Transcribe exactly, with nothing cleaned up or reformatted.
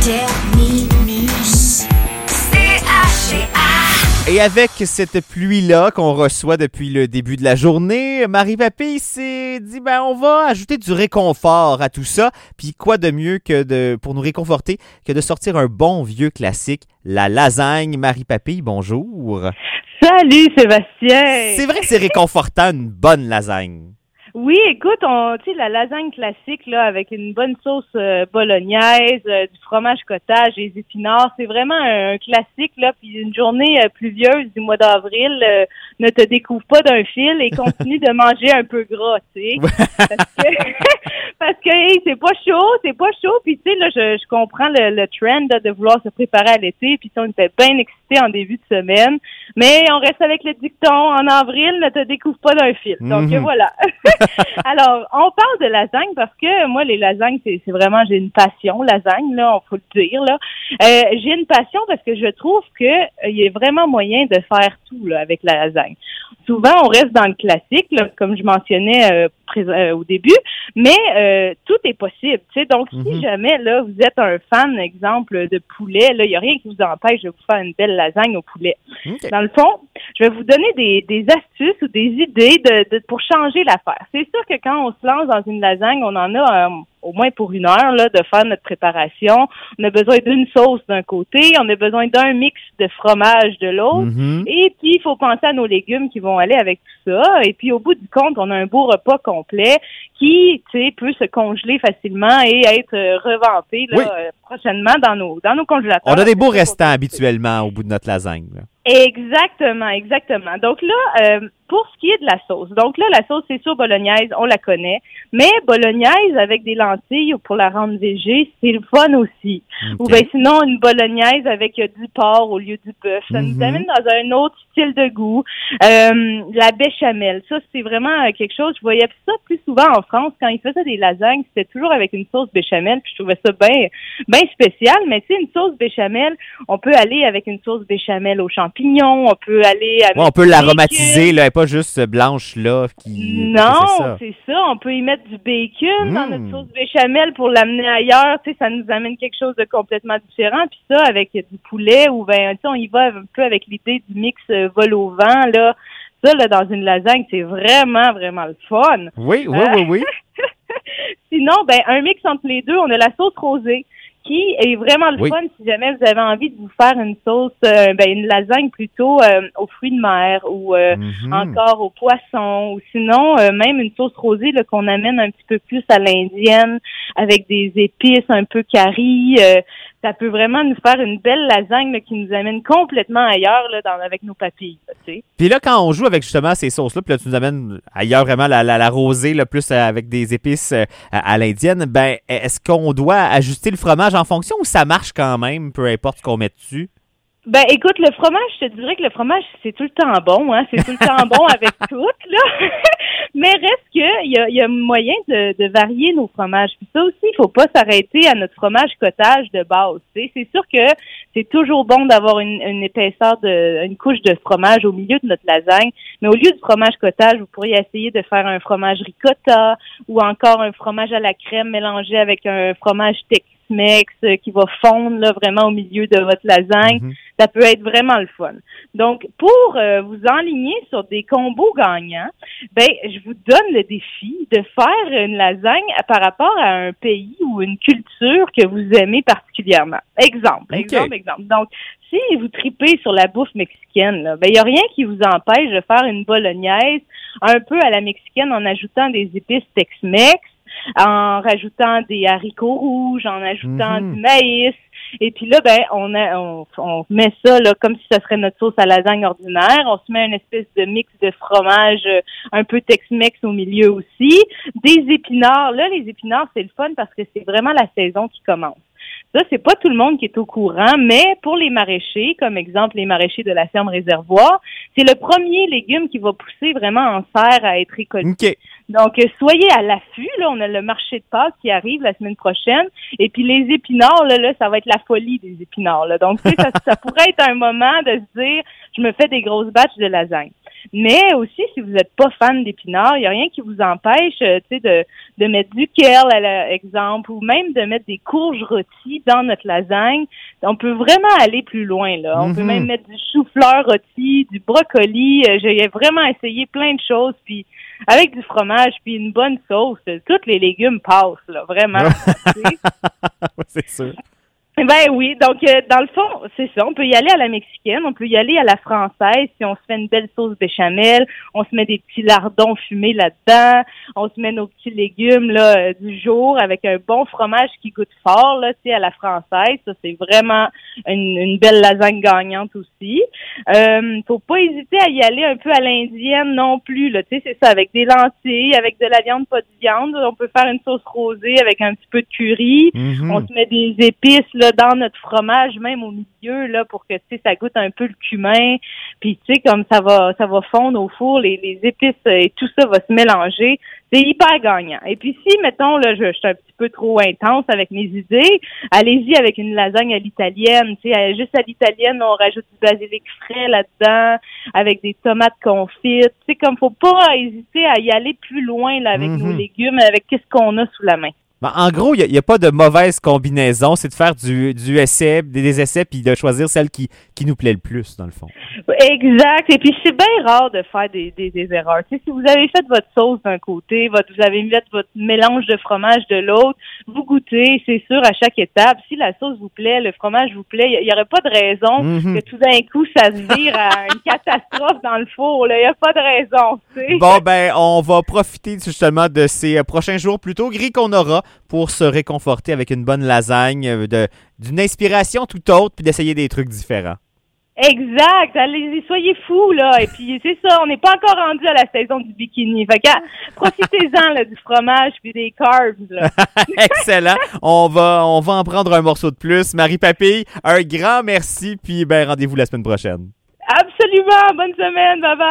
Terminus. C H A. Et avec cette pluie-là qu'on reçoit depuis le début de la journée, Marie-Papille s'est dit, ben, on va ajouter du réconfort à tout ça. Puis quoi de mieux que de, pour nous réconforter que de sortir un bon vieux classique, la lasagne. Marie-Papille, bonjour. Salut Sébastien! C'est vrai que c'est réconfortant, une bonne lasagne. Oui, écoute, on, tu sais, la lasagne classique, là, avec une bonne sauce euh, bolognaise, euh, du fromage cottage et des épinards, c'est vraiment un, un classique, là, puis une journée euh, pluvieuse du mois d'avril, euh, ne te découvre pas d'un fil et continue de manger un peu gras, tu sais. Parce que, parce que hey, c'est pas chaud, c'est pas chaud, puis tu sais, là, je, je comprends le, le trend là, de vouloir se préparer à l'été, puis on était bien excités en début de semaine, mais on reste avec le dicton, en avril, ne te découvre pas d'un fil. Donc, mm-hmm. voilà. Alors, on parle de lasagne parce que moi, les lasagnes, c'est, c'est vraiment, j'ai une passion, lasagne, là, on faut le dire, là. Euh, j'ai une passion parce que je trouve que euh, il y a vraiment moyen de faire tout, là, avec la lasagne. Souvent, on reste dans le classique, là, comme je mentionnais euh, pré- euh, au début, mais euh, tout est possible, tu sais. Donc, mm-hmm. si jamais, là, vous êtes un fan, exemple, de poulet, là, il n'y a rien qui vous empêche de vous faire une belle lasagne au poulet. Okay. Dans le fond, je vais vous donner des, des astuces ou des idées de, de pour changer l'affaire. C'est sûr que quand on se lance dans une lasagne, on en a euh, au moins pour une heure là de faire notre préparation. On a besoin d'une sauce d'un côté, on a besoin d'un mix de fromage de l'autre, mm-hmm. et puis il faut penser à nos légumes qui vont aller avec tout ça. Et puis au bout du compte, on a un beau repas complet qui, tu sais, peut se congeler facilement et être euh, revampé là, oui. euh, prochainement dans nos dans nos congélateurs. On a des beaux restants habituellement au bout de notre lasagne, là. Exactement, exactement. Donc là, euh, pour ce qui est de la sauce, donc là, la sauce, c'est sûr, bolognaise, on la connaît, mais bolognaise avec des lentilles pour la rendre végé, c'est le fun aussi. Okay. Ou bien sinon, une bolognaise avec euh, du porc au lieu du bœuf. Ça mm-hmm. nous amène dans un autre style de goût. Euh, la béchamel, ça, c'est vraiment quelque chose, je voyais ça plus souvent en France, quand ils faisaient des lasagnes, c'était toujours avec une sauce béchamel, puis je trouvais ça bien bien spécial, mais tu sais, une sauce béchamel, on peut aller avec une sauce béchamel au champignons, Pignon, on peut aller avec ouais, on peut l'aromatiser, là, elle n'est pas juste blanche là. Qui, non, c'est ça. c'est ça. On peut y mettre du bacon mmh. dans notre sauce béchamel pour l'amener ailleurs. Tu sais, ça nous amène quelque chose de complètement différent. Puis ça, avec du poulet ou ben, tu sais, on y va un peu avec l'idée du mix euh, vol au vent là. Ça, là, dans une lasagne, c'est vraiment, vraiment le fun. Oui, oui, euh, oui, oui. Sinon, ben, un mix entre les deux, on a la sauce rosée, qui est vraiment le oui. fun si jamais vous avez envie de vous faire une sauce, euh, ben une lasagne plutôt euh, aux fruits de mer ou euh, mm-hmm. encore aux poissons, ou sinon euh, même une sauce rosée là, qu'on amène un petit peu plus à l'indienne avec des épices un peu curry. Euh, ça peut vraiment nous faire une belle lasagne là, qui nous amène complètement ailleurs là, dans, avec nos papilles. Tu sais. Puis là, quand on joue avec justement ces sauces-là, puis là, tu nous amènes ailleurs vraiment la, la, la rosée, là, plus avec des épices euh, à, à l'indienne, ben est-ce qu'on doit ajuster le fromage en fonction ou ça marche quand même, peu importe ce qu'on met dessus? Ben, écoute, le fromage, je te dirais que le fromage, c'est tout le temps bon, hein. C'est tout le temps bon avec tout, là. Mais reste que, il y a, y a moyen de, de varier nos fromages. Puis ça aussi, il faut pas s'arrêter à notre fromage cottage de base, tu sais. C'est sûr que c'est toujours bon d'avoir une, une épaisseur de, une couche de fromage au milieu de notre lasagne. Mais au lieu du fromage cottage, vous pourriez essayer de faire un fromage ricotta ou encore un fromage à la crème mélangé avec un fromage Tex-Mex qui va fondre, là, vraiment au milieu de votre lasagne. Mm-hmm. Ça peut être vraiment le fun. Donc, pour euh, vous enligner sur des combos gagnants, ben, je vous donne le défi de faire une lasagne par rapport à un pays ou une culture que vous aimez particulièrement. Exemple, okay. exemple, exemple. Donc, si vous tripez sur la bouffe mexicaine, là, ben, il n'y a rien qui vous empêche de faire une bolognaise un peu à la mexicaine en ajoutant des épices Tex-Mex, en rajoutant des haricots rouges, en ajoutant mm-hmm. du maïs. Et puis là, ben, on, a, on, on met ça là comme si ça serait notre sauce à lasagne ordinaire. On se met une espèce de mix de fromage euh, un peu Tex-Mex au milieu aussi. Des épinards. Là, les épinards, c'est le fun parce que c'est vraiment la saison qui commence. Ça, c'est pas tout le monde qui est au courant, mais pour les maraîchers, comme exemple les maraîchers de la ferme Réservoir, c'est le premier légume qui va pousser vraiment en serre à être récolté. Okay. Donc, soyez à l'affût. Là, on a le marché de Pâques qui arrive la semaine prochaine. Et puis, les épinards, là, là ça va être la folie des épinards. Là. Donc, tu sais, ça, ça pourrait être un moment de se dire, je me fais des grosses batches de lasagne. Mais aussi, si vous n'êtes pas fan d'épinards, il n'y a rien qui vous empêche, euh, tu sais, de, de mettre du kale, à l'exemple, ou même de mettre des courges rôties dans notre lasagne. On peut vraiment aller plus loin, là. On Mm-hmm. peut même mettre du chou-fleur rôti, du brocoli. Euh, J'ai vraiment essayé plein de choses, puis avec du fromage, puis une bonne sauce, tous les légumes passent, là, vraiment. C'est sûr. Ben oui, donc euh, dans le fond, c'est ça, on peut y aller à la mexicaine, on peut y aller à la française, si on se fait une belle sauce béchamel, on se met des petits lardons fumés là-dedans, on se met nos petits légumes là euh, du jour avec un bon fromage qui goûte fort, là, tu sais, à la française, ça c'est vraiment une, une belle lasagne gagnante aussi. Euh, faut pas hésiter à y aller un peu à l'indienne non plus, là, tu sais, c'est ça, avec des lentilles, avec de la viande, pas de viande, on peut faire une sauce rosée avec un petit peu de curry, Mm-hmm. on se met des épices là dans notre fromage, même au milieu, là, pour que, tu sais, ça goûte un peu le cumin. Puis, tu sais, comme ça va, ça va fondre au four, les, les épices et tout ça va se mélanger. C'est hyper gagnant. Et puis, si, mettons, là, je, je suis un petit peu trop intense avec mes idées, allez-y avec une lasagne à l'italienne. Tu sais, juste à l'italienne, on rajoute du basilic frais là-dedans, avec des tomates confites. Tu sais, comme faut pas hésiter à y aller plus loin, là, avec Mm-hmm. nos légumes, avec qu'est-ce qu'on a sous la main. Ben, en gros, il n'y a, a pas de mauvaise combinaison. C'est de faire du, du essai, des, des essais, puis de choisir celle qui, qui nous plaît le plus, dans le fond. Exact. Et puis, c'est bien rare de faire des, des, des erreurs. Tu sais, si vous avez fait votre sauce d'un côté, votre, vous avez mis votre mélange de fromage de l'autre, vous goûtez, c'est sûr, à chaque étape. Si la sauce vous plaît, le fromage vous plaît, il n'y aurait pas de raison Mm-hmm. que tout d'un coup, ça se vire à une catastrophe dans le four. Il n'y a pas de raison, tu sais. Bon, ben, on va profiter justement de ces euh, prochains jours plutôt gris qu'on aura pour se réconforter avec une bonne lasagne, euh, de, d'une inspiration tout autre, puis d'essayer des trucs différents. Exact. Allez-y, soyez fous, là. Et puis, c'est ça, on n'est pas encore rendu à la saison du bikini. Fait que, ah, profitez-en, là, du fromage puis des carbs, là. Excellent. On va, on va en prendre un morceau de plus. Marie Papille, un grand merci, puis ben, rendez-vous la semaine prochaine. Absolument. Bonne semaine. Bye bye.